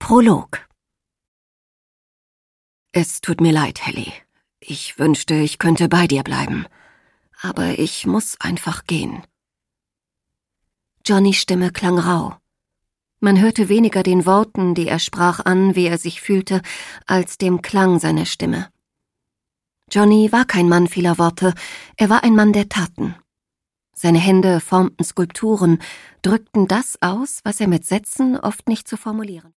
Prolog. Es tut mir leid, Helly. Ich wünschte, ich könnte bei dir bleiben. Aber ich muss einfach gehen. Johnnys Stimme klang rau. Man hörte weniger den Worten, die er sprach, an, wie er sich fühlte, als dem Klang seiner Stimme. Johnny war kein Mann vieler Worte, er war ein Mann der Taten. Seine Hände formten Skulpturen, drückten das aus, was er mit Sätzen oft nicht zu formulieren